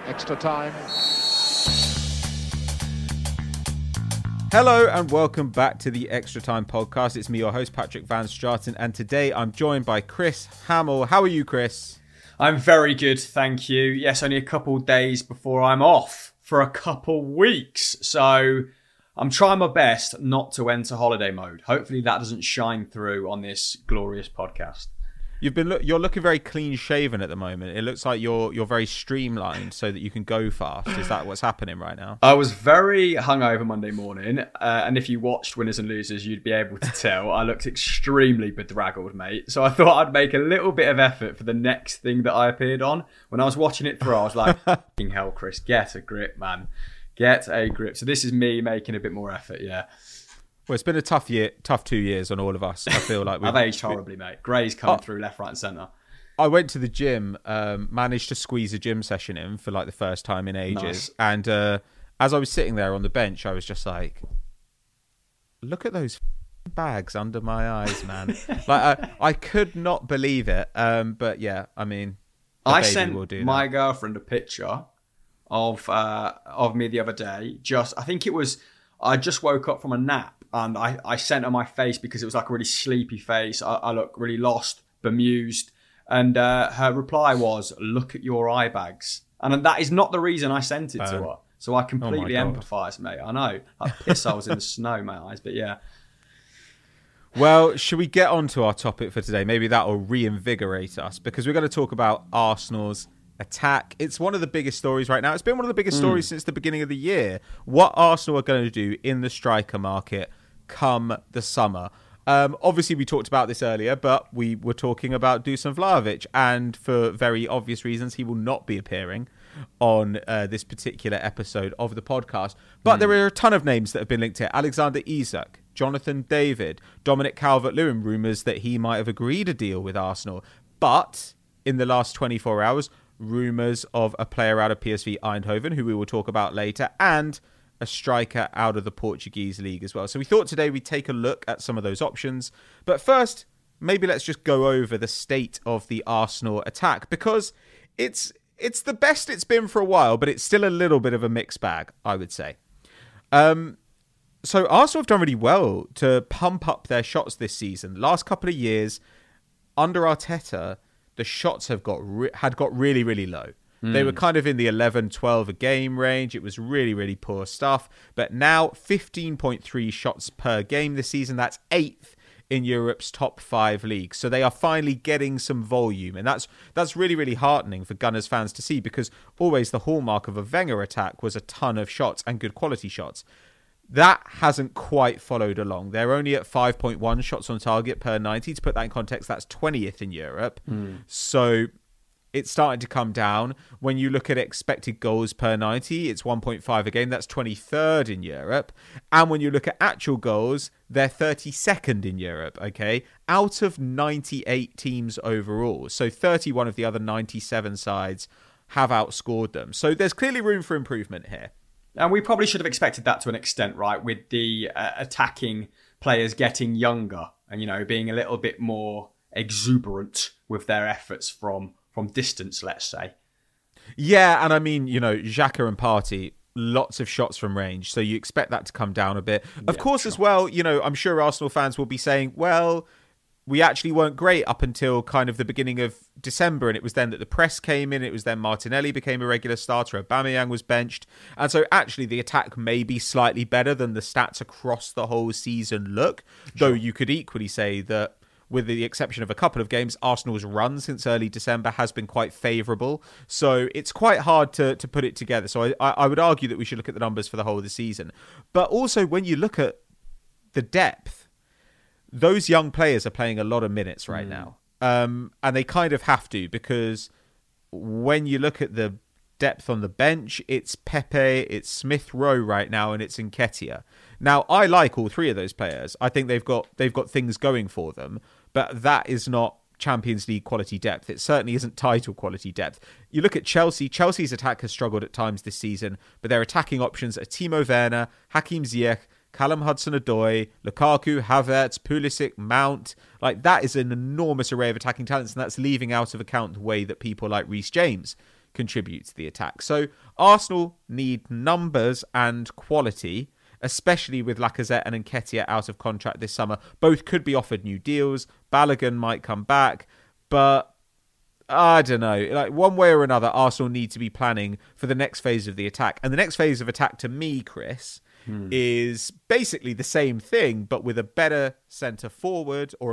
Extra time. Hello and welcome back to the Extra Time podcast. It's me, your host, Patrick Van Straten, and today I'm joined by Chris Hamill. How are you, Chris? I'm very good, thank you. Yes, only a couple days before I'm off for a couple weeks. So I'm trying my best not to enter holiday mode. Hopefully that doesn't shine through on this glorious podcast. You're looking very clean shaven at the moment. It looks like you're very streamlined so that you can go fast. Is that what's happening right now? I was very hungover Monday morning, and if you watched Winners and Losers, you'd be able to tell I looked extremely bedraggled, mate. So I thought I'd make a little bit of effort for the next thing that I appeared on. When I was watching it through, I was like, "Fucking hell, Chris, get a grip, man. Get a grip." So this is me making a bit more effort, yeah. Well, it's been a tough 2 years on all of us. I feel like I've aged horribly, mate. Grey's coming through left, right, and centre. I went to the gym, managed to squeeze a gym session in for like the first time in ages. Nice. And as I was sitting there on the bench, I was just like, look at those bags under my eyes, man. I could not believe it. But yeah, I mean, I sent my girlfriend a picture of me the other day. I just woke up from a nap. And I sent her my face because it was like a really sleepy face. I look really lost, bemused. And her reply was, "Look at your eye bags." And that is not the reason I sent it to her. So I completely empathise, mate. I know. Like piss I was in the snow, my eyes. But yeah. Well, should we get on to our topic for today? Maybe that will reinvigorate us because we're going to talk about Arsenal's attack. It's one of the biggest stories right now. It's been one of the biggest stories since the beginning of the year. What Arsenal are going to do in the striker market come the summer. Obviously, we talked about this earlier, but we were talking about Dusan Vlahovic, and for very obvious reasons, he will not be appearing on this particular episode of the podcast. But there are a ton of names that have been linked here. Alexander Isak, Jonathan David, Dominic Calvert-Lewin, rumours that he might have agreed a deal with Arsenal. But in the last 24 hours, rumours of a player out of PSV Eindhoven, who we will talk about later, and a striker out of the Portuguese league as well. So we thought today we'd take a look at some of those options. But first, maybe let's just go over the state of the Arsenal attack, because it's the best it's been for a while, but it's still a little bit of a mixed bag, I would say. So Arsenal have done really well to pump up their shots this season. Last couple of years, under Arteta, the shots had got really, really low. They were kind of in the 11, 12 a game range. It was really, really poor stuff. But now 15.3 shots per game this season. That's 8th in Europe's top 5 leagues. So they are finally getting some volume. And that's really, really heartening for Gunners fans to see, because always the hallmark of a Wenger attack was a ton of shots and good quality shots. That hasn't quite followed along. They're only at 5.1 shots on target per 90. To put that in context, that's 20th in Europe. So it's starting to come down. When you look at expected goals per 90, it's 1.5 a game. That's 23rd in Europe. And when you look at actual goals, they're 32nd in Europe, okay? Out of 98 teams overall. So 31 of the other 97 sides have outscored them. So there's clearly room for improvement here. And we probably should have expected that to an extent, right? With the attacking players getting younger and, being a little bit more exuberant with their efforts from distance, let's say. Yeah, and I mean, Xhaka and Partey, lots of shots from range. So you expect that to come down a bit. Of course, sure. As well, I'm sure Arsenal fans will be saying, well, we actually weren't great up until kind of the beginning of December, and it was then that the press came in. It was then Martinelli became a regular starter. Aubameyang was benched. And so actually the attack may be slightly better than the stats across the whole season look, though you could equally say that with the exception of a couple of games, Arsenal's run since early December has been quite favourable. So it's quite hard to put it together. So I would argue that we should look at the numbers for the whole of the season. But also when you look at the depth, those young players are playing a lot of minutes right now. And they kind of have to, because when you look at the depth on the bench, it's Pepe, it's Smith Rowe right now, and it's Nketiah. Now, I like all three of those players. I think they've got things going for them, but that is not Champions League quality depth. It certainly isn't title quality depth. You look at Chelsea. Chelsea's attack has struggled at times this season, but their attacking options are Timo Werner, Hakim Ziyech, Callum Hudson-Odoi, Lukaku, Havertz, Pulisic, Mount. Like, that is an enormous array of attacking talents, and that's leaving out of account the way that people like Reece James contribute to the attack. So Arsenal need numbers and quality, especially with Lacazette and Nketiah out of contract this summer. Both could be offered new deals. Balogun might come back, but I don't know. Like, one way or another, Arsenal need to be planning for the next phase of the attack. And the next phase of attack, to me, Chris, is basically the same thing, but with a better centre forward, or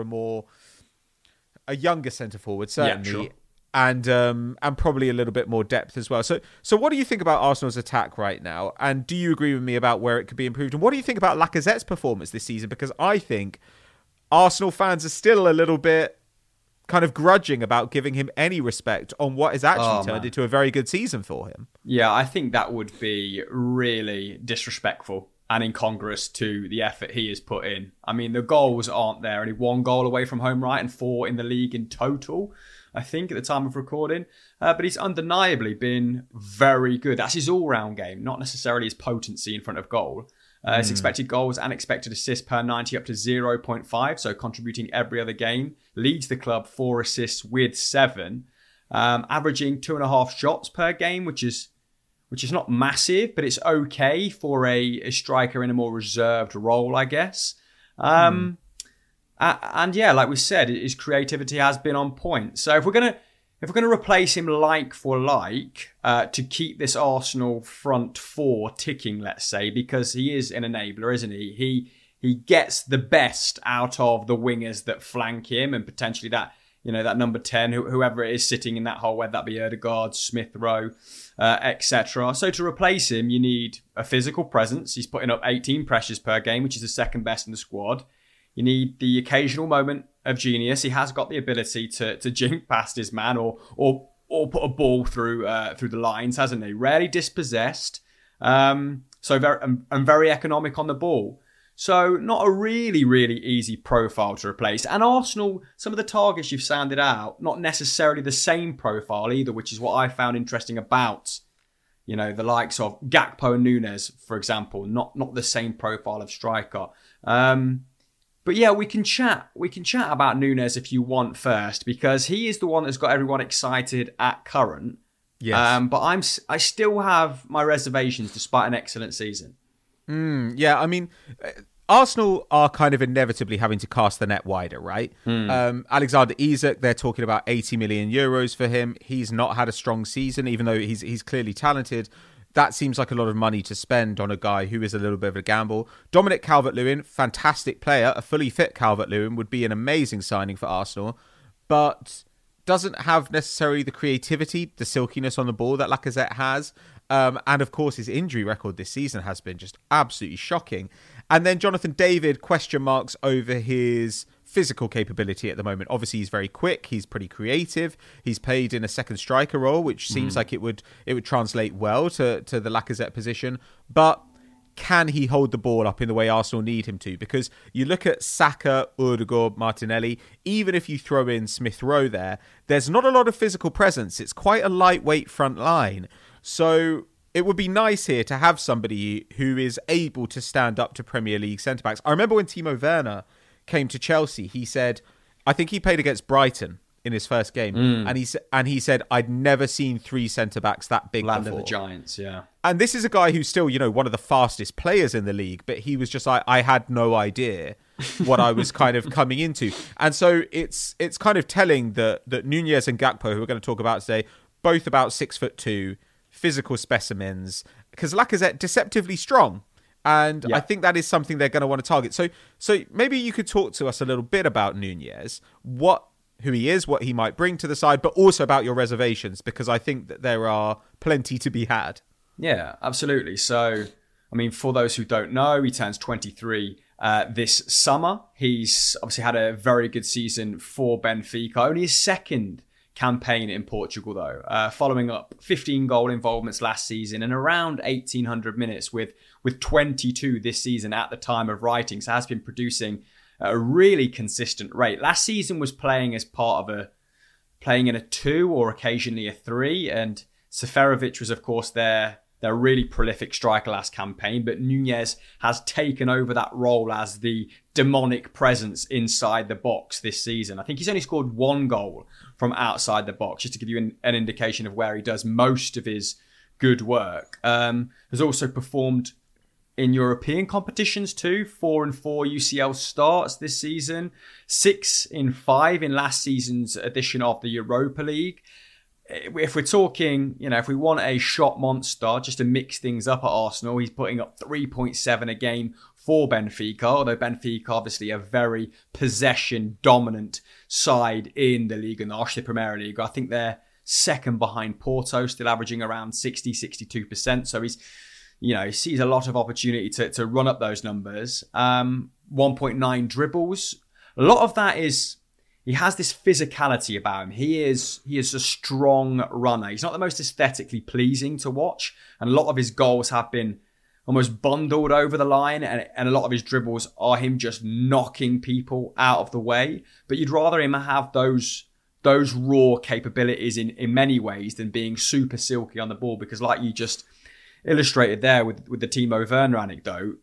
a younger centre forward, certainly. Yeah, sure. And probably a little bit more depth as well. So what do you think about Arsenal's attack right now? And do you agree with me about where it could be improved? And what do you think about Lacazette's performance this season? Because I think Arsenal fans are still a little bit kind of grudging about giving him any respect on what has actually turned into a very good season for him. Yeah, I think that would be really disrespectful and incongruous to the effort he has put in. I mean, the goals aren't there. Only 1 goal away from home, right? And 4 in the league in total, I think, at the time of recording. But he's undeniably been very good. That's his all-round game, not necessarily his potency in front of goal. His expected goals and expected assists per 90 up to 0.5, so contributing every other game. Leads the club 4 assists with 7, averaging 2.5 shots per game, which is not massive, but it's okay for a striker in a more reserved role, I guess. And yeah, like we said, his creativity has been on point. So if we're gonna replace him like for like to keep this Arsenal front 4 ticking, let's say, because he is an enabler, isn't he? He gets the best out of the wingers that flank him, and potentially that number 10, whoever it is sitting in that hole, whether that be Ødegaard, Smith Rowe, etc. So to replace him, you need a physical presence. He's putting up 18 pressures per game, which is the second best in the squad. You need the occasional moment of genius. He has got the ability to jink past his man or put a ball through the lines, hasn't he? Rarely dispossessed, so very economic on the ball. So not a really, really easy profile to replace. And Arsenal, some of the targets you've sounded out, not necessarily the same profile either, which is what I found interesting about, the likes of Gakpo and Nunes, for example, not the same profile of striker. But yeah, we can chat about Nunes if you want first, because he is the one that's got everyone excited at current. Yes. But I still have my reservations despite an excellent season. Yeah, I mean, Arsenal are kind of inevitably having to cast the net wider, right? Alexander Isak, they're talking about 80 million euros for him. He's not had a strong season, even though he's clearly talented. That seems like a lot of money to spend on a guy who is a little bit of a gamble. Dominic Calvert-Lewin, fantastic player. A fully fit Calvert-Lewin would be an amazing signing for Arsenal, but doesn't have necessarily the creativity, the silkiness on the ball that Lacazette has. And of course, his injury record this season has been just absolutely shocking. And then Jonathan David, question marks over his physical capability at the moment. Obviously, he's very quick. He's pretty creative. He's played in a second striker role, which seems like it would translate well to the Lacazette position. But can he hold the ball up in the way Arsenal need him to? Because you look at Saka, Ødegaard, Martinelli, even if you throw in Smith Rowe there's not a lot of physical presence. It's quite a lightweight front line. So it would be nice here to have somebody who is able to stand up to Premier League centre-backs. I remember when Timo Werner came to Chelsea, he said, I think he played against Brighton in his first game, and he said, I'd never seen 3 centre-backs that big Land before. Of the Giants, yeah. And this is a guy who's still, one of the fastest players in the league, but he was just like, I had no idea what I was kind of coming into. And so it's kind of telling that Nunez and Gakpo, who we're going to talk about today, both about 6'2", physical specimens, because Lacazette deceptively strong, and I think that is something they're going to want to target. So maybe you could talk to us a little bit about Nunez, who he is, what he might bring to the side, but also about your reservations, because I think that there are plenty to be had. Yeah, absolutely. So, I mean, for those who don't know, he turns 23 this summer. He's obviously had a very good season for Benfica, only his second campaign in Portugal though, following up 15 goal involvements last season and around 1,800 minutes with 22 this season at the time of writing. So has been producing a really consistent rate. Last season was playing as part of playing in a 2 or occasionally a 3, and Seferovic was of course their their really prolific striker last campaign, but Nunez has taken over that role as the demonic presence inside the box this season. I think he's only scored 1 goal from outside the box, just to give you an indication of where he does most of his good work. Has also performed in European competitions too. 4 and 4 UCL starts this season. 6 in 5 in last season's edition of the Europa League. If we're talking, if we want a shot monster, just to mix things up at Arsenal, he's putting up 3.7 a game for Benfica, although Benfica obviously a very possession-dominant side in the Liga NOS, the Premier League. I think they're second behind Porto, still averaging around 60-62%. So he sees a lot of opportunity to run up those numbers. 1.9 dribbles. A lot of that is... He has this physicality about him. He is a strong runner. He's not the most aesthetically pleasing to watch. And a lot of his goals have been almost bundled over the line. And a lot of his dribbles are him just knocking people out of the way. But you'd rather him have those raw capabilities in many ways than being super silky on the ball. Because like you just illustrated there with the Timo Werner anecdote,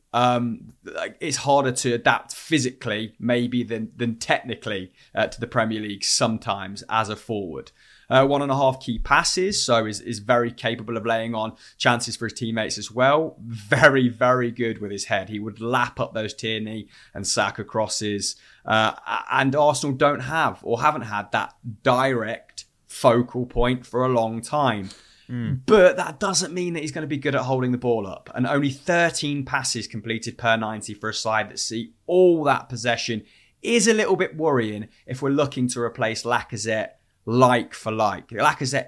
it's harder to adapt physically maybe than technically to the Premier League sometimes as a forward. 1.5 key passes, so is very capable of laying on chances for his teammates as well. Very, very good with his head. He would lap up those Tierney and Saka crosses. And Arsenal don't have or haven't had that direct focal point for a long time. But that doesn't mean that he's going to be good at holding the ball up. And only 13 passes completed per 90 for a side that see all that possession is a little bit worrying if we're looking to replace Lacazette like for like. Lacazette,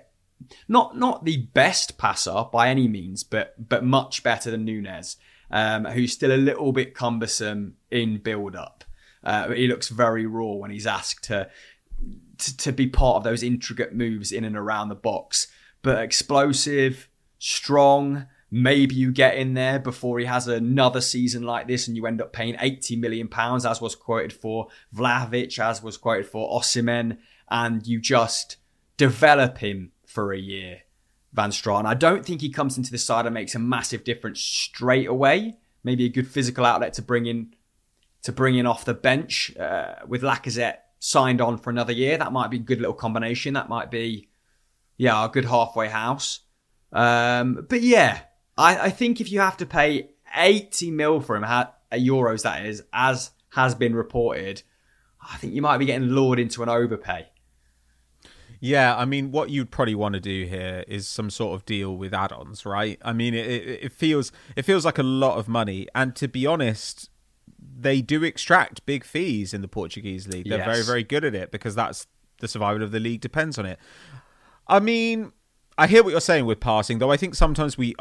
not the best passer by any means, but much better than Nunez, who's still a little bit cumbersome in build-up. He looks very raw when he's asked to be part of those intricate moves in and around the box. But explosive, strong, maybe you get in there before he has another season like this and you end up paying £80 million, as was quoted for Vlahovic, as was quoted for Osimhen, and you just develop him for a year, Van Straten. I don't think he comes into the side and makes a massive difference straight away. Maybe a good physical outlet to bring in off the bench with Lacazette signed on for another year. That might be a good little combination. That might be... a good halfway house. But yeah, I think if you have to pay 80 mil for him, euros that is, as has been reported, I think you might be getting lured into an overpay. Yeah, I mean, what you'd probably want to do here is some sort of deal with add-ons, right? I mean, it feels like a lot of money. And to be honest, they do extract big fees in the Portuguese league. They're very, very good at it because that's the survival of the league depends on it. I mean, I hear what you're saying with passing, though I think sometimes we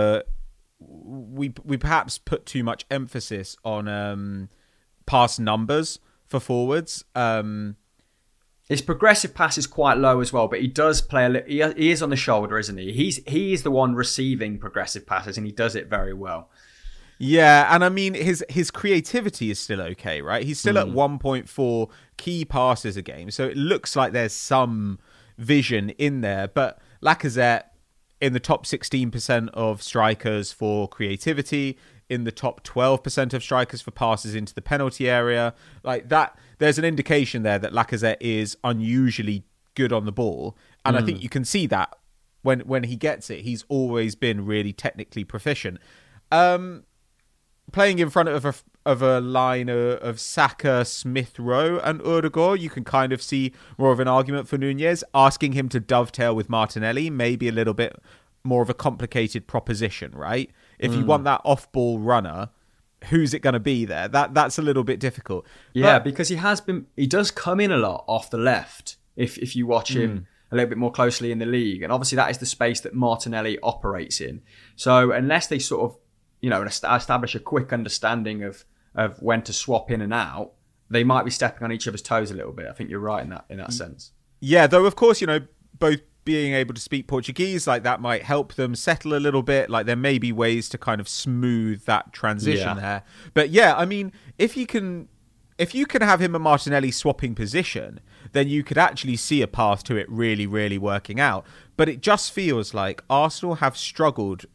perhaps put too much emphasis on pass numbers for forwards. His progressive pass is quite low as well, but he does play he is on the shoulder, isn't he? He is the one receiving progressive passes, and he does it very well. Yeah, and I mean, his creativity is still okay, right? He's still at 1.4 key passes a game, so it looks like there's some vision in there, but Lacazette in the top 16% of strikers for creativity, in the top 12% of strikers for passes into the penalty area. Like that, there's an indication there that Lacazette is unusually good on the ball, and I think you can see that when he gets it. He's always been really technically proficient. Playing in front of a line of Saka, Smith Rowe and Ødegaard, you can kind of see more of an argument for Nunez. Asking him to dovetail with Martinelli may be a little bit more of a complicated proposition, right? If you want that off-ball runner, who's it going to be there? That's a little bit difficult. Yeah, because he does come in a lot off the left if you watch him a little bit more closely in the league. And obviously that is the space that Martinelli operates in. So unless they sort of establish a quick understanding of when to swap in and out, they might be stepping on each other's toes a little bit. I think you're right in that sense. Yeah, though of course, both being able to speak Portuguese, like that might help them settle a little bit. Like there may be ways to kind of smooth that transition there. But yeah, I mean, if you can have him and Martinelli swapping position, then you could actually see a path to it really, really working out. But it just feels like Arsenal have struggled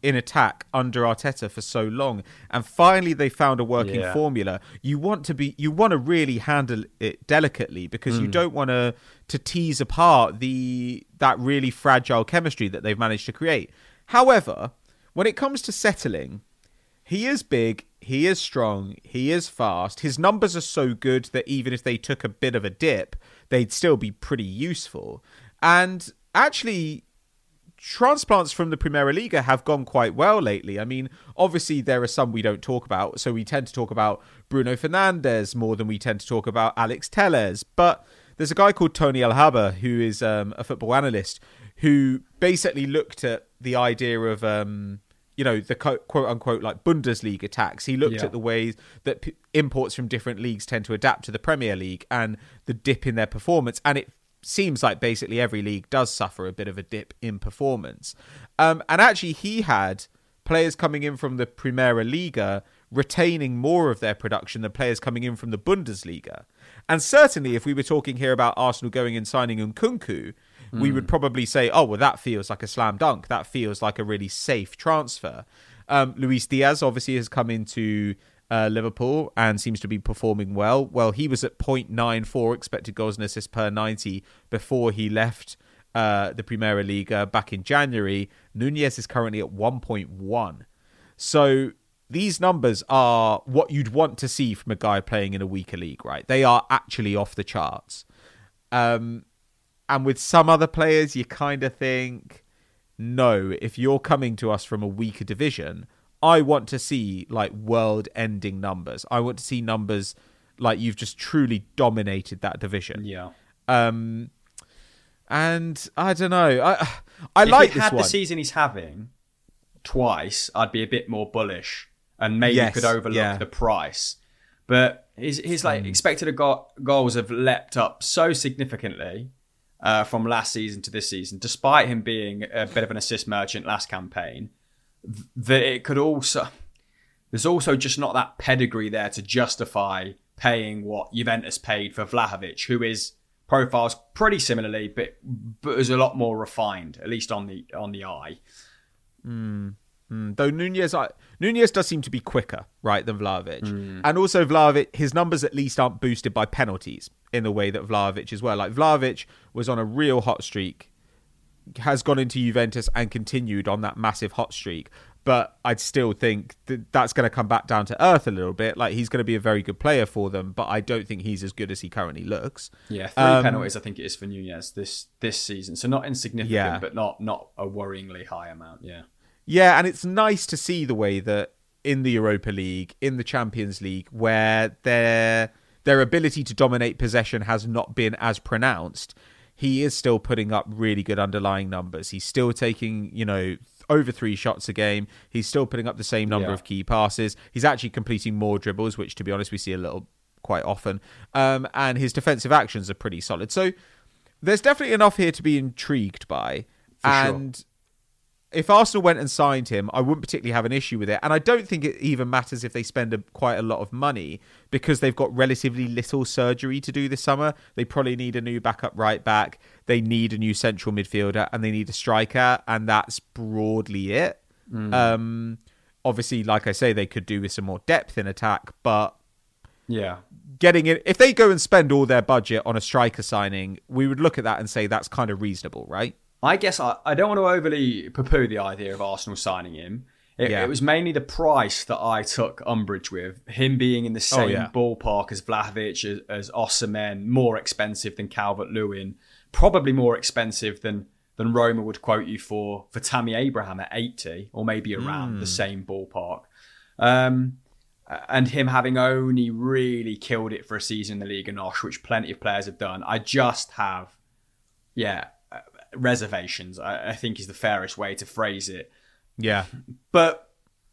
in attack under Arteta for so long, and finally they found a working formula. You want to really handle it delicately, because you don't want to tease apart that really fragile chemistry that they've managed to create. However, when it comes to settling, he is big, he is strong, he is fast. His numbers are so good that even if they took a bit of a dip, they'd still be pretty useful. And actually, transplants from the Primera Liga have gone quite well lately. I mean, obviously there are some we don't talk about, so we tend to talk about Bruno Fernandes more than we tend to talk about Alex Telles. But there's a guy called Tony Alhaba, who is a football analyst, who basically looked at the idea of the quote-unquote like Bundesliga tax. He looked at the ways that imports from different leagues tend to adapt to the Premier League and the dip in their performance. And it seems like basically every league does suffer a bit of a dip in performance. And actually he had players coming in from the Primera Liga retaining more of their production than players coming in from the Bundesliga. And certainly if we were talking here about Arsenal going and signing Nkunku, we would probably say, oh, well, that feels like a slam dunk. That feels like a really safe transfer. Luis Diaz obviously has come into Liverpool and seems to be performing well. Well, he was at 0.94 expected goals and assists per 90 before he left the Primera Liga back in January. Nunez is currently at 1.1. So these numbers are what you'd want to see from a guy playing in a weaker league, right? They are actually off the charts. And with some other players, you kind of think, no, if you're coming to us from a weaker division, I want to see like world-ending numbers. I want to see numbers like you've just truly dominated that division. Yeah. And I don't know. I like this one. If he had the season he's having twice, I'd be a bit more bullish and maybe could overlook the price. But his like expected goals have leapt up so significantly from last season to this season, despite him being a bit of an assist merchant last campaign, that it could also... There's also just not that pedigree there to justify paying what Juventus paid for Vlahovic, who is profiles pretty similarly, but is a lot more refined, at least on the eye. Though Nunez does seem to be quicker, right, than Vlahovic. And also Vlahovic, his numbers at least aren't boosted by penalties in the way that Vlahovic is well. Like Vlahovic was on a real hot streak, has gone into Juventus and continued on that massive hot streak. But I'd still think that's going to come back down to earth a little bit. Like he's going to be a very good player for them, but I don't think he's as good as he currently looks. Yeah, 3 penalties I think it is for Nunez this season. So not insignificant, but not a worryingly high amount. Yeah. Yeah, and it's nice to see the way that in the Europa League, in the Champions League, where their ability to dominate possession has not been as pronounced, he is still putting up really good underlying numbers. He's still taking, over 3 shots a game. He's still putting up the same number of key passes. He's actually completing more dribbles, which, to be honest, we see quite often. And his defensive actions are pretty solid. So there's definitely enough here to be intrigued by. Sure. If Arsenal went and signed him, I wouldn't particularly have an issue with it. And I don't think it even matters if they spend quite a lot of money, because they've got relatively little surgery to do this summer. They probably need a new backup right back. They need a new central midfielder and they need a striker. And that's broadly it. Obviously, like I say, they could do with some more depth in attack, but getting it, if they go and spend all their budget on a striker signing, we would look at that and say that's kind of reasonable, right? I guess I don't want to overly poo-poo the idea of Arsenal signing him. It was mainly the price that I took umbrage with. Him being in the same ballpark as Vlahovic, as Osimhen, more expensive than Calvert-Lewin, probably more expensive than Roma would quote you for Tammy Abraham at 80, or maybe around the same ballpark. And him having only really killed it for a season in the Liga NOS, which plenty of players have done. I just have, reservations, I think is the fairest way to phrase it. Yeah. But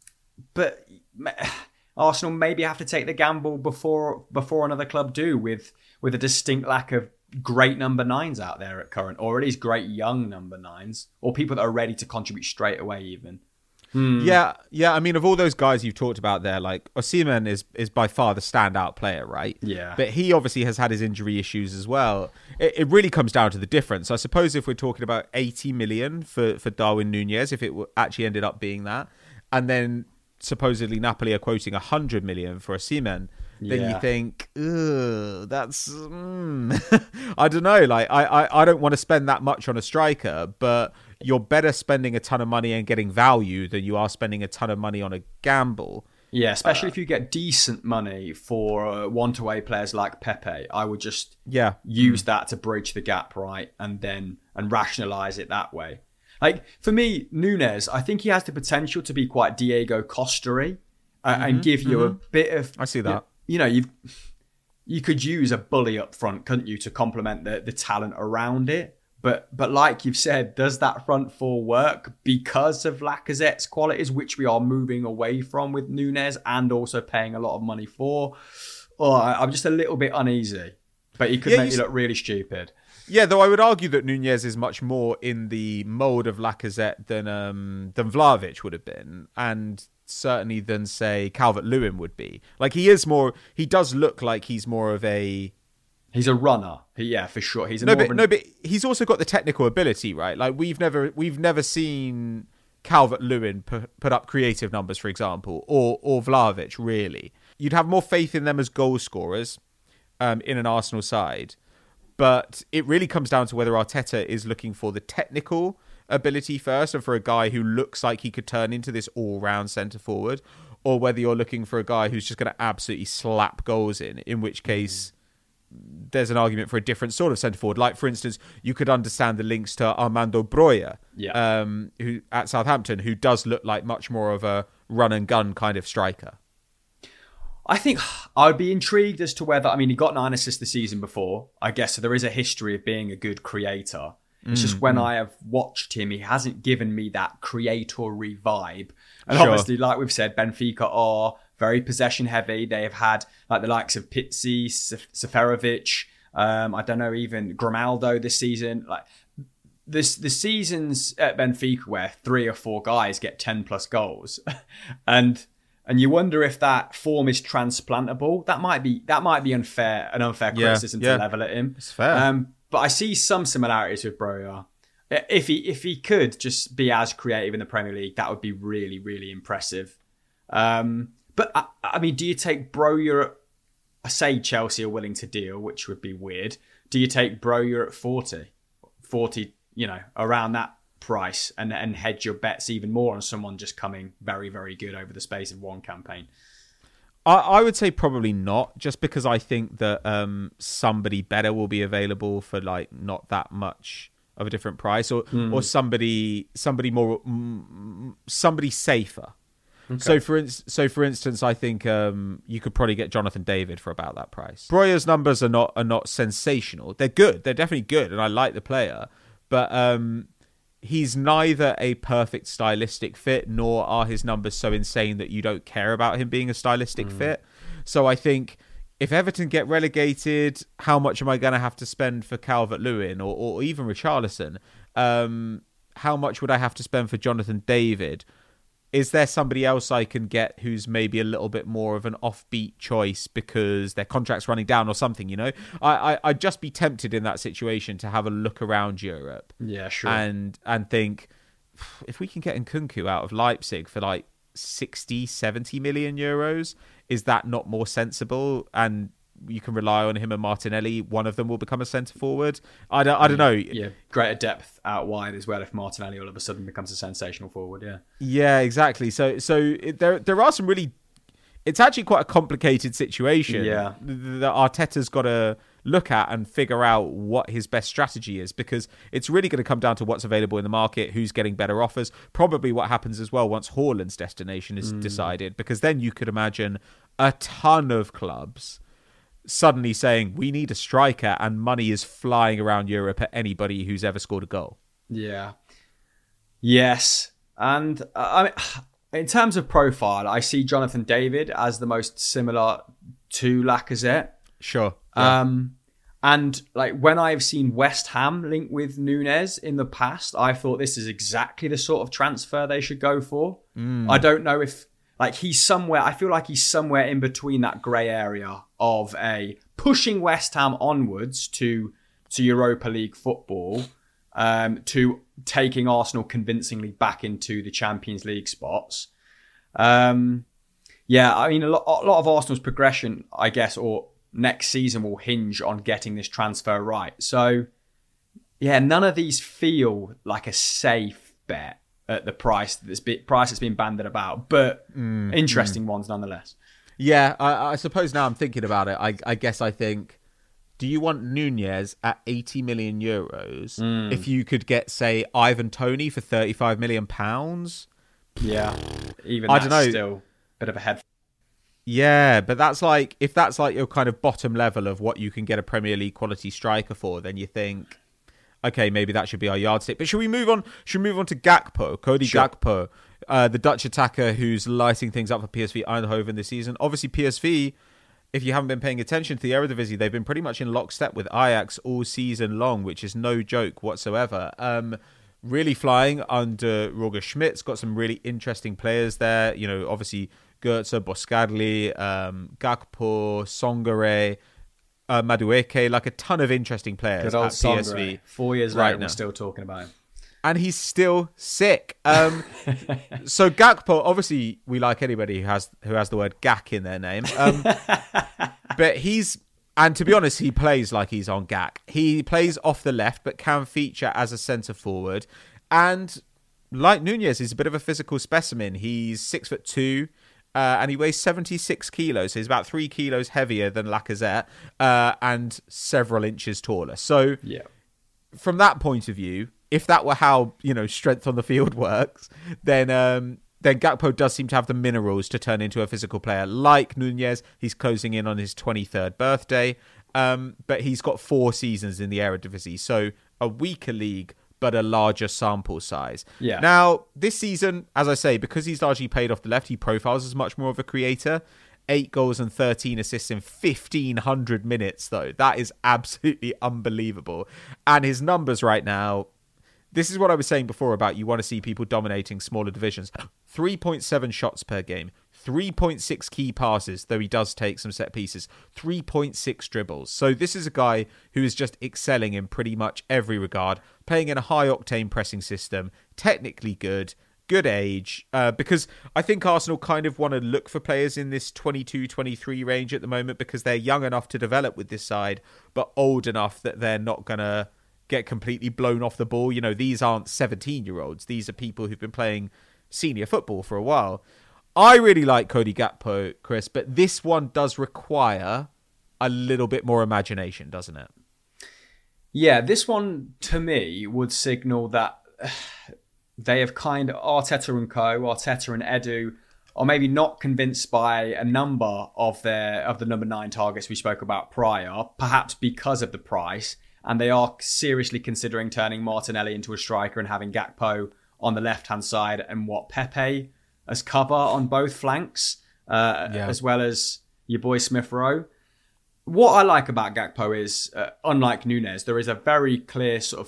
Arsenal maybe have to take the gamble before another club do, with a distinct lack of great number 9s out there at current, or at least great young number 9s, or people that are ready to contribute straight away even. Yeah. I mean, of all those guys you've talked about there, like Osimhen is by far the standout player, right? Yeah. But he obviously has had his injury issues as well. It really comes down to the difference. I suppose if we're talking about 80 million for Darwin Nunez, if it actually ended up being that, and then supposedly Napoli are quoting 100 million for Osimhen, then you think, that's I don't know. Like I don't want to spend that much on a striker, but you're better spending a ton of money and getting value than you are spending a ton of money on a gamble. Yeah, especially if you get decent money for one-to-way players like Pepe. I would just use that to bridge the gap, right, and rationalize it that way. Like for me, Nunez, I think he has the potential to be quite Diego Costa-y and give you a bit of. I see that. You know, you could use a bully up front, couldn't you, to complement the talent around it? But like you've said, does that front four work because of Lacazette's qualities, which we are moving away from with Nunez and also paying a lot of money for? Oh, I'm just a little bit uneasy. But he could make me look really stupid. Yeah, though I would argue that Nunez is much more in the mould of Lacazette than Vlahovic would have been, and certainly than, say, Calvert-Lewin would be. Like, he does look like he's more of a... He's a runner. Yeah, for sure. He's but he's also got the technical ability, right? Like, we've never seen Calvert-Lewin put up creative numbers, for example, or Vlahovic, really. You'd have more faith in them as goal scorers in an Arsenal side. But it really comes down to whether Arteta is looking for the technical ability first and for a guy who looks like he could turn into this all-round centre-forward, or whether you're looking for a guy who's just going to absolutely slap goals in which case there's an argument for a different sort of centre-forward. Like, for instance, you could understand the links to Armando Broja, who at Southampton, who does look like much more of a run-and-gun kind of striker. I think I'd be intrigued as to whether... I mean, he got 9 assists the season before, I guess, so there is a history of being a good creator. It's just when I have watched him, he hasn't given me that creatory vibe. And obviously, like we've said, Benfica are very possession heavy. They have had like the likes of Pizzi, Seferovic, I don't know, even Grimaldo this season. Like the seasons at Benfica where 3 or 4 guys get 10 plus goals, and you wonder if that form is transplantable. That might be an unfair criticism to level at him. It's fair. But I see some similarities with Broja. If he could just be as creative in the Premier League, that would be really, really impressive. But I mean, do you take Broja? I say Chelsea are willing to deal, which would be weird. Do you take Broja at 40, around that price, and hedge your bets even more on someone just coming very, very good over the space of one campaign? I would say probably not, just because I think that somebody better will be available for like not that much of a different price, or somebody more somebody safer. Okay. So for instance, I think you could probably get Jonathan David for about that price. Broja's numbers are not sensational. They're good. They're definitely good, and I like the player, but he's neither a perfect stylistic fit, nor are his numbers so insane that you don't care about him being a stylistic fit. So I think if Everton get relegated, how much am I going to have to spend for Calvert-Lewin or even Richarlison? How much would I have to spend for Jonathan David? Is there somebody else I can get who's maybe a little bit more of an offbeat choice because their contract's running down or something, you know? I'd just be tempted in that situation to have a look around Europe. Yeah, sure. And think, if we can get Nkunku out of Leipzig for like 60, 70 million euros, is that not more sensible? And you can rely on him and Martinelli. One of them will become a centre forward. I don't know. Yeah, greater depth out wide as well if Martinelli all of a sudden becomes a sensational forward. Yeah, exactly. So there are some really. It's actually quite a complicated situation. Yeah, that Arteta's got to look at and figure out what his best strategy is, because it's really going to come down to what's available in the market, who's getting better offers, probably what happens as well once Haaland's destination is decided, because then you could imagine a ton of clubs suddenly saying we need a striker, and money is flying around Europe at anybody who's ever scored a goal. Yeah. Yes. And I mean, in terms of profile, I see Jonathan David as the most similar to Lacazette. Sure. Yeah. And like when I've seen West Ham linked with Nunez in the past, I thought this is exactly the sort of transfer they should go for. I don't know if like he's somewhere. I feel like he's somewhere in between that grey area of a pushing West Ham onwards to Europa League football, to taking Arsenal convincingly back into the Champions League spots. I mean, a lot of Arsenal's progression, I guess, or next season will hinge on getting this transfer right. So, yeah, none of these feel like a safe bet at the price that's been banded about, but interesting ones nonetheless. Yeah, I suppose now I'm thinking about it. I guess I think, do you want Nunez at 80 million euros if you could get, say, Ivan Toney for 35 million pounds? Yeah, even I don't know. Still a bit of a head. Yeah, but that's like, if that's like your kind of bottom level of what you can get a Premier League quality striker for, then you think, okay, maybe that should be our yardstick. But should we move on? Should we move on to Gakpo, Cody Gakpo, the Dutch attacker who's lighting things up for PSV Eindhoven this season? Obviously, PSV, if you haven't been paying attention to the Eredivisie, they've been pretty much in lockstep with Ajax all season long, which is no joke whatsoever. Really flying under Roger Schmidt's got some really interesting players there. You know, obviously Goetze, Boscagli, Gakpo, Songare, Madueke, like a ton of interesting players Good old at PSV. Songare. 4 years later, we're still talking about him. And he's still sick. So Gakpo, obviously, we like anybody who has the word Gak in their name. But and to be honest, he plays like he's on Gak. He plays off the left, but can feature as a centre forward. And like Nunez, he's a bit of a physical specimen. He's 6'2", and he weighs 76 kilos. So he's about 3 kilos heavier than Lacazette, and several inches taller. So from that point of view, if that were how, strength on the field works, then Gakpo does seem to have the minerals to turn into a physical player. Like Nunez, he's closing in on his 23rd birthday, but he's got 4 seasons in the Eredivisie, so a weaker league, but a larger sample size. Yeah. Now, this season, as I say, because he's largely played off the left, he profiles as much more of a creator. 8 goals and 13 assists in 1,500 minutes, though. That is absolutely unbelievable. And his numbers right now, this is what I was saying before about you want to see people dominating smaller divisions. 3.7 shots per game, 3.6 key passes, though he does take some set pieces, 3.6 dribbles. So this is a guy who is just excelling in pretty much every regard, playing in a high-octane pressing system, technically good age, because I think Arsenal kind of want to look for players in this 22-23 range at the moment because they're young enough to develop with this side, but old enough that they're not going to get completely blown off the ball. These aren't 17-year-olds. These are people who've been playing senior football for a while. I really like Cody Gakpo, Chris, but this one does require a little bit more imagination, doesn't it? Yeah, this one, to me, would signal that they have kind of, Arteta and Edu, are maybe not convinced by a number of the number 9 targets we spoke about prior, perhaps because of the price, and they are seriously considering turning Martinelli into a striker and having Gakpo on the left-hand side and Pepe as cover on both flanks, as well as your boy Smith Rowe. What I like about Gakpo is, unlike Nunez, there is a very clear sort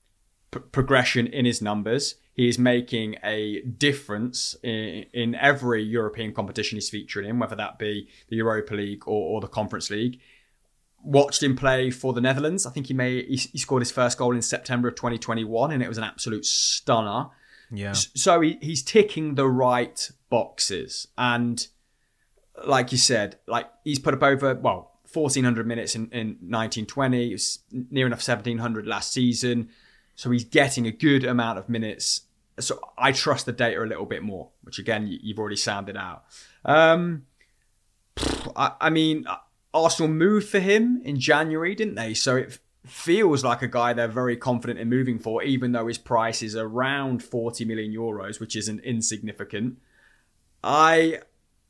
of progression in his numbers. He is making a difference in every European competition he's featuring in, whether that be the Europa League or the Conference League. Watched him play for the Netherlands. I think he scored his first goal in September of 2021, and it was an absolute stunner. Yeah. So he's ticking the right boxes, and like you said, he's put up over 1,400 minutes in 1920. It was near enough 1,700 last season. So he's getting a good amount of minutes. So I trust the data a little bit more, which again you've already sounded out. I mean, Arsenal moved for him in January, didn't they? So it feels like a guy they're very confident in moving for, even though his price is around 40 million euros, which isn't insignificant. I'm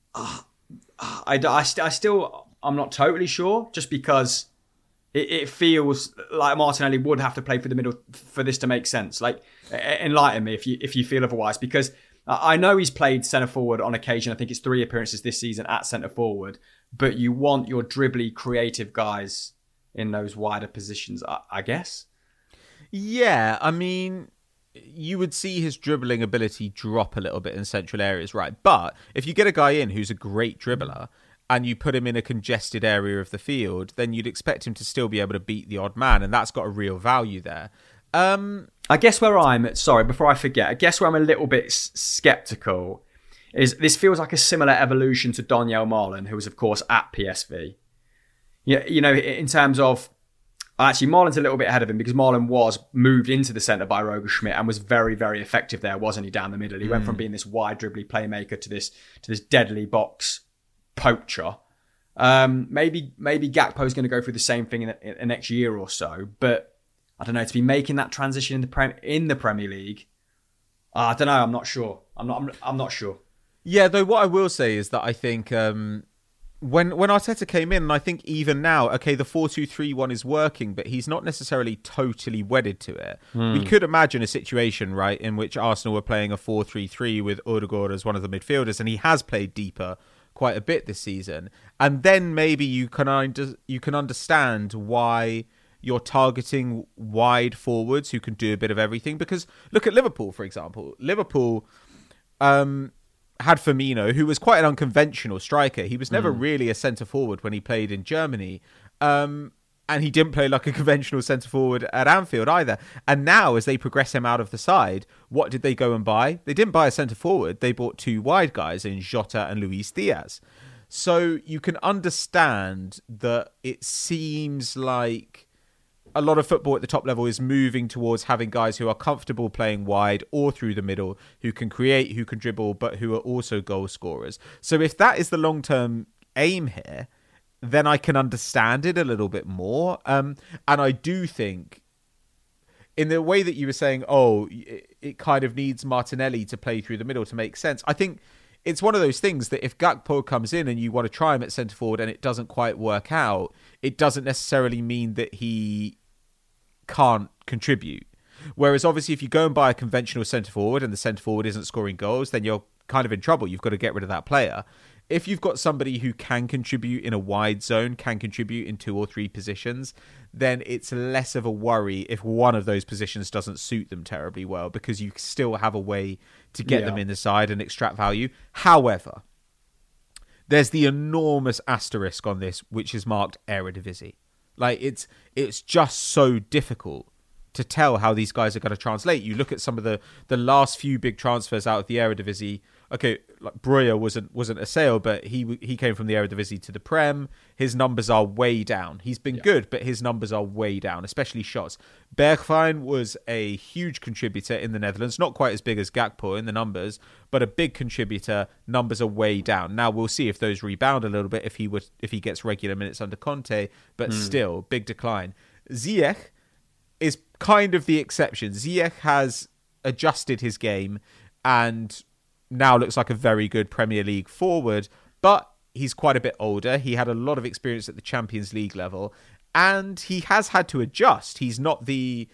not totally sure, just because it feels like Martinelli would have to play for the middle for this to make sense. Enlighten me if you feel otherwise, because I know he's played centre forward on occasion. I think it's 3 appearances this season at centre forward. But you want your dribbly, creative guys in those wider positions, I guess. Yeah, I mean, you would see his dribbling ability drop a little bit in central areas, right? But if you get a guy in who's a great dribbler and you put him in a congested area of the field, then you'd expect him to still be able to beat the odd man, and that's got a real value there. I guess where before I forget, I guess where I'm a little bit sceptical is this feels like a similar evolution to Donyell Malen, who was, of course, at PSV. Yeah, you know, in terms of... Actually, Marlin's a little bit ahead of him because Marlin was moved into the centre by Roger Schmidt and was very, very effective there, wasn't he, down the middle? He went from being this wide dribbly playmaker to this deadly box poacher. Maybe Gakpo's going to go through the same thing in the next year or so, but I don't know, to be making that transition in the Premier League, I don't know. I'm not sure. I'm not sure. Yeah, though what I will say is that I think when Arteta came in, and I think even now, okay, the 4-2-3-1 is working, but he's not necessarily totally wedded to it. We could imagine a situation, right, in which Arsenal were playing a 4-3-3 with Odegaard as one of the midfielders, and he has played deeper quite a bit this season. And then maybe you can understand why you're targeting wide forwards who can do a bit of everything. Because look at Liverpool, for example. Liverpool had Firmino, who was quite an unconventional striker. He was never really a centre-forward when he played in Germany. And he didn't play like a conventional centre-forward at Anfield either. And now, as they progress him out of the side, what did they go and buy? They didn't buy a centre-forward. They bought two wide guys in Jota and Luis Diaz. So you can understand that it seems like a lot of football at the top level is moving towards having guys who are comfortable playing wide or through the middle, who can create, who can dribble, but who are also goal scorers. So if that is the long-term aim here, then I can understand it a little bit more. And I do think, in the way that you were saying, it kind of needs Martinelli to play through the middle to make sense. I think it's one of those things that if Gakpo comes in and you want to try him at centre-forward and it doesn't quite work out, it doesn't necessarily mean that he can't contribute. Whereas obviously if you go and buy a conventional centre-forward and the centre-forward isn't scoring goals, then you're kind of in trouble. You've got to get rid of that player. If you've got somebody who can contribute in a wide zone, can contribute in 2 or 3 positions, then it's less of a worry if one of those positions doesn't suit them terribly well, because you still have a way to get them in the side and extract value. However, there's the enormous asterisk on this, which is marked Eredivisie. Like, it's just so difficult to tell how these guys are going to translate. You look at some of the last few big transfers out of the Eredivisie. Okay, like Breuer wasn't a sale, but he came from the Eredivisie to the Prem. His numbers are way down. He's been good, but his numbers are way down, especially shots. Bergwijn was a huge contributor in the Netherlands, not quite as big as Gakpo in the numbers, but a big contributor. Numbers are way down. Now we'll see if those rebound a little bit if he gets regular minutes under Conte, but still big decline. Ziyech is kind of the exception. Ziyech has adjusted his game and now looks like a very good Premier League forward, but he's quite a bit older. He had a lot of experience at the Champions League level, and he has had to adjust. He's not the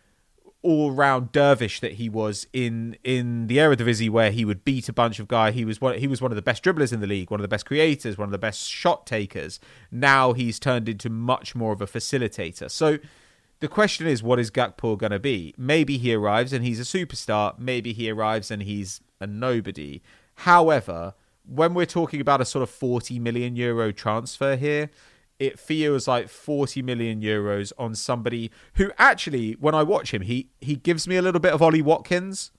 all-round dervish that he was in the Eredivisie, where he would beat a bunch of guys. He was one of the best dribblers in the league, one of the best creators, one of the best shot takers. Now he's turned into much more of a facilitator. So the question is, what is Gakpo going to be? Maybe he arrives and he's a superstar. Maybe he arrives and he's a nobody. However, when we're talking about a sort of 40 million euro transfer here, it feels like 40 million euros on somebody who actually, when I watch him, he gives me a little bit of Ollie Watkins.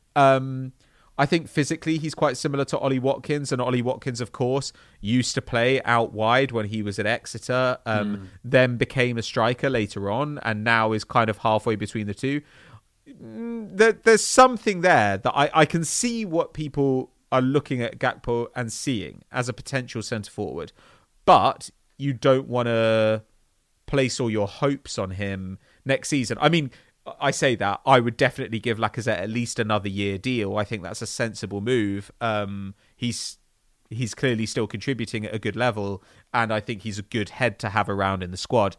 I think physically he's quite similar to Ollie Watkins, and Ollie Watkins, of course, used to play out wide when he was at Exeter, then became a striker later on, and now is kind of halfway between the two. There's something there that I can see what people are looking at Gakpo and seeing as a potential centre-forward, but you don't want to place all your hopes on him next season. I mean, I say that, I would definitely give Lacazette at least another year deal. I think that's a sensible move. He's clearly still contributing at a good level, and I think he's a good head to have around in the squad.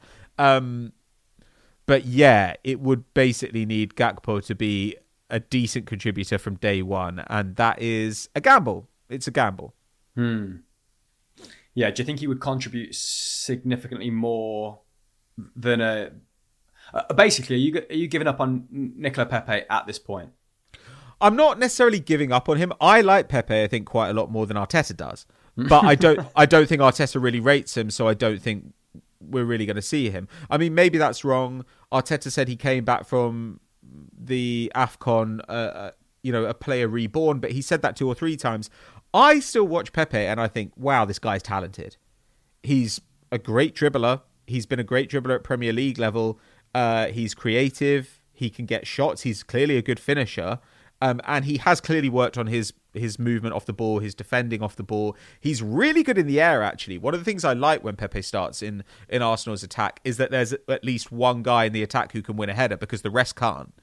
But yeah, it would basically need Gakpo to be a decent contributor from day one, and that is a gamble. It's a gamble. Yeah, do you think he would contribute significantly more than a. Basically, are you giving up on Nicola Pepe at this point? I'm not necessarily giving up on him. I like Pepe, I think, quite a lot more than Arteta does. But I don't think Arteta really rates him, so I don't think we're really going to see him. I mean, maybe that's wrong. Arteta said he came back from the AFCON, a player reborn, but he said that 2 or 3 times. I still watch Pepe and I think, wow, this guy's talented. He's a great dribbler. He's been a great dribbler at Premier League level. He's creative. He can get shots. He's clearly a good finisher. And he has clearly worked on his movement off the ball, his defending off the ball. He's really good in the air, actually. One of the things I like when Pepe starts in Arsenal's attack is that there's at least one guy in the attack who can win a header because the rest can't.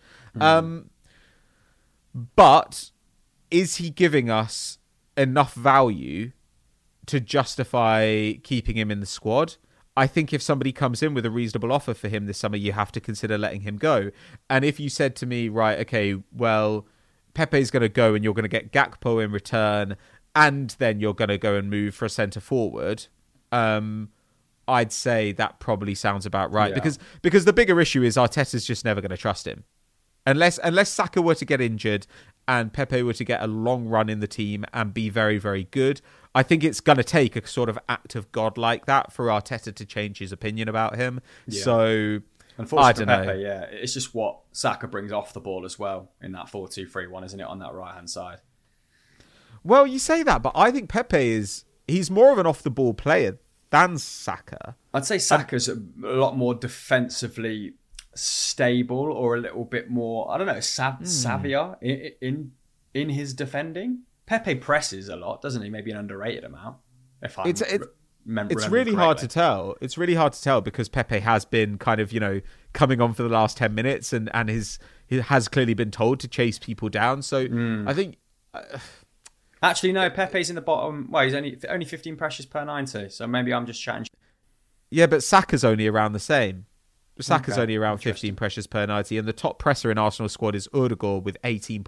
But is he giving us enough value to justify keeping him in the squad? I think if somebody comes in with a reasonable offer for him this summer, you have to consider letting him go. And if you said to me, right, okay, well, Pepe's going to go and you're going to get Gakpo in return, and then you're going to go and move for a centre forward, I'd say that probably sounds about right. Yeah. Because the bigger issue is Arteta's just never going to trust him. Unless Saka were to get injured and Pepe were to get a long run in the team and be very, very good, I think it's going to take a sort of act of God like that for Arteta to change his opinion about him. Yeah. So, unfortunately, I don't know. Pepe, yeah, it's just what Saka brings off the ball as well in that 4-2-3-1, isn't it, on that right-hand side? Well, you say that, but I think Pepe he's more of an off-the-ball player than Saka. I'd say Saka's a lot more defensively stable, or a little bit more, I don't know, savvier in his defending. Pepe presses a lot, doesn't he? Maybe an underrated amount. It's really hard to tell. It's really hard to tell because Pepe has been kind of, coming on for the last 10 minutes and he has clearly been told to chase people down. So I think... Actually, no, Pepe's in the bottom. Well, he's only 15 pressures per 90, so maybe I'm just chatting. Yeah, but Saka's only around the same. Saka's only around 15 pressures per 90, and the top presser in Arsenal's squad is Ødegaard with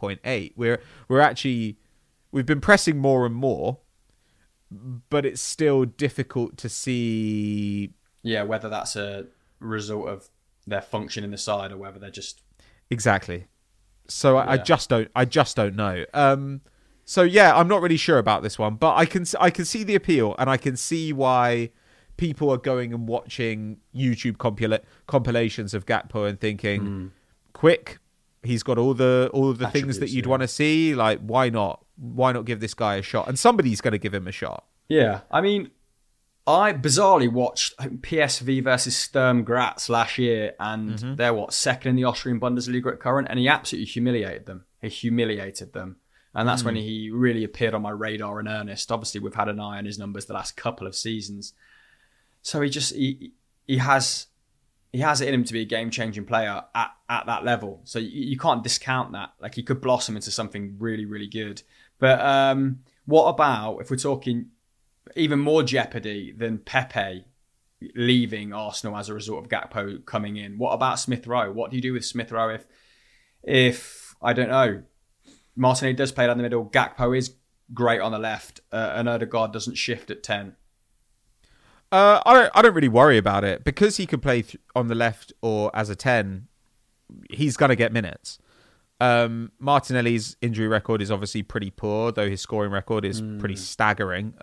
18.8. We've been pressing more and more, but it's still difficult to see. Yeah, whether that's a result of their function in the side or whether they're just exactly. So I just don't know. So yeah, I'm not really sure about this one, but I can see the appeal, and I can see why people are going and watching YouTube compilations of Gakpo and thinking, quick, he's got all the things that you'd want to see. Like, why not? Why not give this guy a shot? And somebody's going to give him a shot. Yeah, I mean, I bizarrely watched PSV versus Sturm Graz last year, and they're second in the Austrian Bundesliga at current, and he absolutely humiliated them. And that's when he really appeared on my radar in earnest. Obviously, we've had an eye on his numbers the last couple of seasons. So he has it in him to be a game-changing player at that level. So you can't discount that. Like, he could blossom into something really, really good. But what about if we're talking even more jeopardy than Pepe leaving Arsenal as a result of Gakpo coming in? What about Smith Rowe? What do you do with Smith Rowe if I don't know, Martinelli does play down the middle, Gakpo is great on the left, and Ødegaard doesn't shift at 10? I don't really worry about it because he could play on the left or as a 10. He's going to get minutes. Martinelli's injury record is obviously pretty poor, though his scoring record is pretty staggering.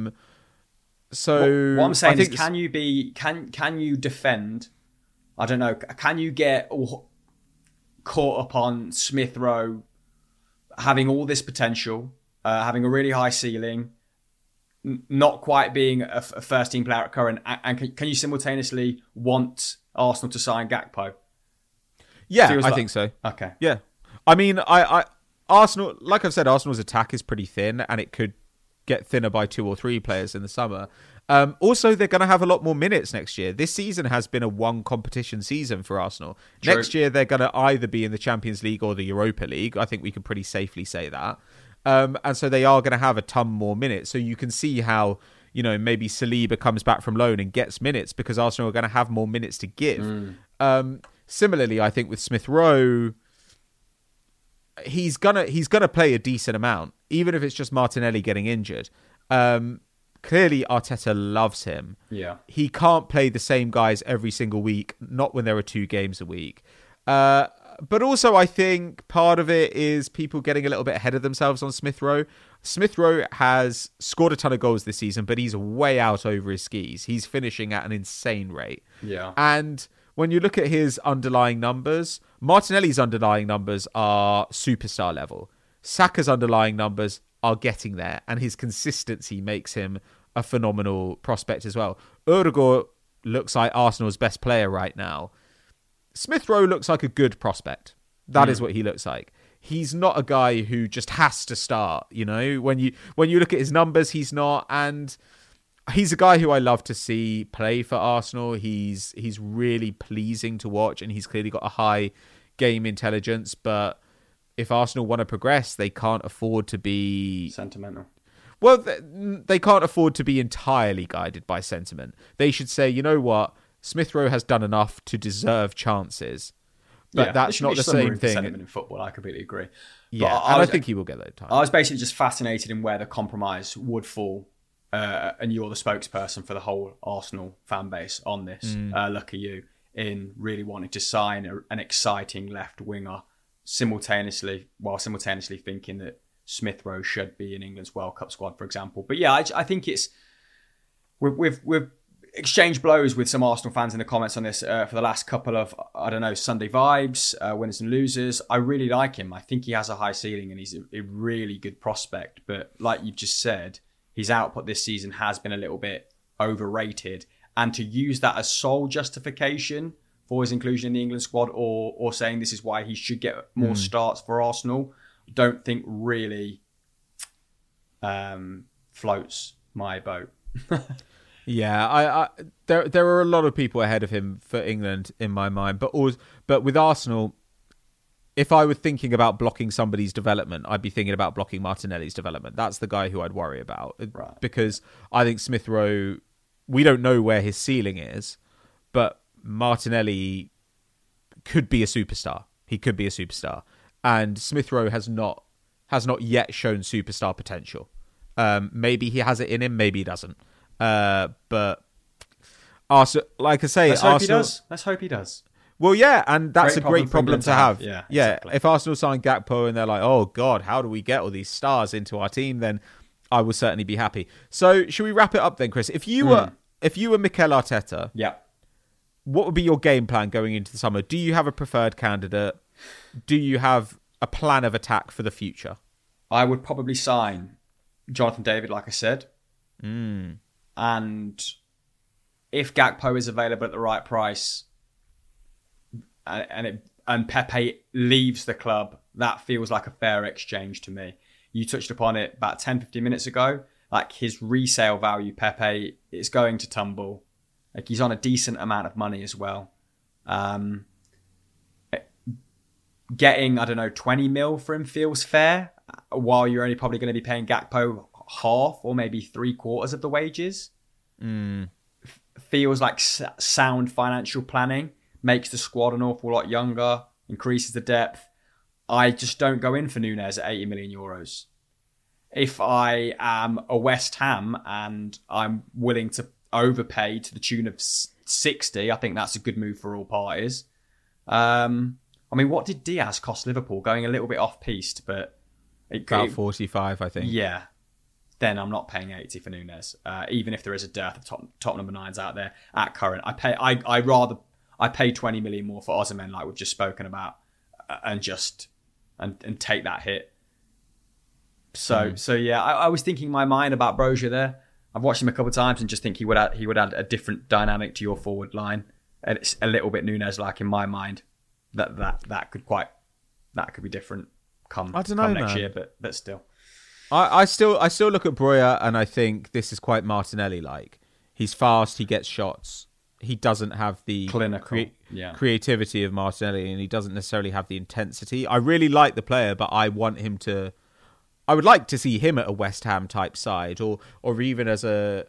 So what I'm saying is, can you defend? I don't know. Can you get caught up on Smith Rowe having all this potential, having a really high ceiling, not quite being a first-team player at current, and can you simultaneously want Arsenal to sign Gakpo? Yeah, I think so. Okay. Yeah. I mean, Arsenal, like I've said, Arsenal's attack is pretty thin, and it could get thinner by 2 or 3 players in the summer. Also, they're going to have a lot more minutes next year. This season has been a one competition season for Arsenal. True. Next year, they're going to either be in the Champions League or the Europa League. I think we can pretty safely say that. And so they are going to have a ton more minutes. So you can see how, maybe Saliba comes back from loan and gets minutes because Arsenal are going to have more minutes to give. Similarly, I think with Smith Rowe, he's gonna play a decent amount, even if it's just Martinelli getting injured. clearly Arteta loves him. Yeah. He can't play the same guys every single week, not when there are 2 games a week. But also, I think part of it is people getting a little bit ahead of themselves on Smith Rowe. Smith Rowe has scored a ton of goals this season, but he's way out over his skis. He's finishing at an insane rate. Yeah. And when you look at his underlying numbers, Martinelli's underlying numbers are superstar level. Saka's underlying numbers are getting there, and his consistency makes him a phenomenal prospect as well. Ødegaard looks like Arsenal's best player right now. Smith Rowe looks like a good prospect. That is what he looks like. He's not a guy who just has to start, you know. When you look at his numbers, he's not, and he's a guy who I love to see play for Arsenal. He's really pleasing to watch, and he's clearly got a high game intelligence. But if Arsenal want to progress, they can't afford to be sentimental. Well, they can't afford to be entirely guided by sentiment. They should say, you know what, Smith Rowe has done enough to deserve chances. But that's not the same thing. Sentiment in football, I completely agree. Yeah, and I think he will get that time. I was basically just fascinated in where the compromise would fall. And you're the spokesperson for the whole Arsenal fan base on this. Lucky you, in really wanting to sign an exciting left winger simultaneously thinking that Smith Rowe should be in England's World Cup squad, for example. But yeah, I think it's we've exchanged blows with some Arsenal fans in the comments on this for the last couple of, Sunday vibes, winners and losers. I really like him. I think he has a high ceiling and he's a really good prospect. But like you've just said, his output this season has been a little bit overrated. And to use that as sole justification for his inclusion in the England squad or saying this is why he should get more starts for Arsenal, don't think really floats my boat. Yeah, there are a lot of people ahead of him for England in my mind, but with Arsenal, if I were thinking about blocking somebody's development, I'd be thinking about blocking Martinelli's development. That's the guy who I'd worry about, right? Because I think Smith Rowe, we don't know where his ceiling is, but Martinelli could be a superstar. He could be a superstar, and Smith Rowe has not yet shown superstar potential. Maybe he has it in him, maybe he doesn't. But Arsenal, like I say, Let's hope he does. Well, yeah, and that's a great problem to have. Yeah, exactly. If Arsenal sign Gakpo and they're like, "Oh God, how do we get all these stars into our team?" Then I will certainly be happy. So, should we wrap it up then, Chris? If you were Mikel Arteta, what would be your game plan going into the summer? Do you have a preferred candidate? Do you have a plan of attack for the future? I would probably sign Jonathan David, like I said. And if Gakpo is available at the right price and Pepe leaves the club, that feels like a fair exchange to me. You touched upon it about 10-15 minutes ago. Like his resale value, Pepe, is going to tumble. Like he's on a decent amount of money as well. Getting, 20 mil for him feels fair, while you're only probably going to be paying Gakpo half or maybe 3/4 of the wages. Feels like sound financial planning, makes the squad an awful lot younger, increases the depth. I just don't go in for Nunez at 80 million euros. If I am a West Ham and I'm willing to overpay to the tune of 60, I think that's a good move for all parties. What did Diaz cost Liverpool? Going a little bit off-piste, but about 45, I think. Yeah. Then I'm not paying 80 for Nunez, even if there is a dearth of top number 9s out there at current. I pay 20 million more for Osimhen, like we've just spoken about, and take that hit. So yeah, I was thinking in my mind about Brozier there. I've watched him a couple of times and just think he would add a different dynamic to your forward line, and it's a little bit Nunez-like in my mind. That could be different come next year, but still. I still look at Broja and I think this is quite Martinelli-like. He's fast, he gets shots. He doesn't have the creativity of Martinelli, and he doesn't necessarily have the intensity. I really like the player, but I would like to see him at a West Ham type side, or even as a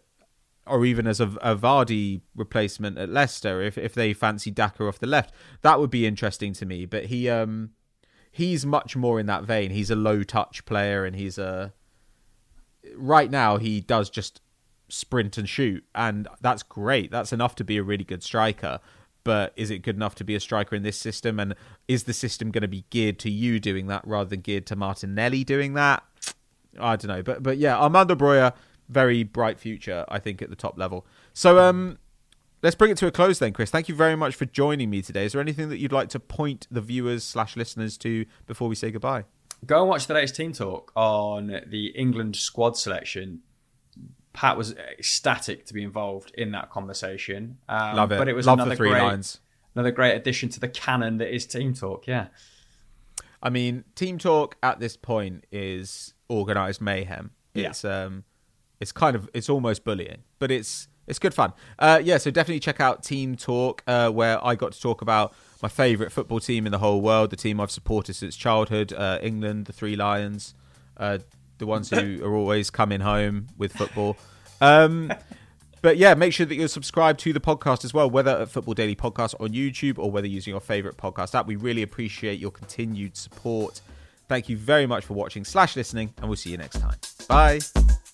Vardy replacement at Leicester if they fancy Daka off the left. That would be interesting to me. But he's much more in that vein. He's a low touch player, and right now he does just sprint and shoot, and that's great. That's enough to be a really good striker. But is it good enough to be a striker in this system? And is the system going to be geared to you doing that rather than geared to Martinelli doing that? I don't know. But yeah, Armando Broja, very bright future, I think, at the top level. So let's bring it to a close then, Chris. Thank you very much for joining me today. Is there anything that you'd like to point the viewers/listeners to before we say goodbye? Go and watch the latest Team Talk on the England squad selection. Pat was ecstatic to be involved in that conversation. Love it. But it was Love the three lines. Another great addition to the canon that is Team Talk, yeah. I mean, Team Talk at this point is organised mayhem. It's it's almost bullying, but it's good fun. So definitely check out Team Talk, where I got to talk about my favourite football team in the whole world, the team I've supported since childhood, England, the Three Lions, the ones who are always coming home with football. But yeah, make sure that you're subscribed to the podcast as well, whether at Football Daily Podcast on YouTube or whether using your favourite podcast app. We really appreciate your continued support. Thank you very much for watching/listening, and we'll see you next time. Bye.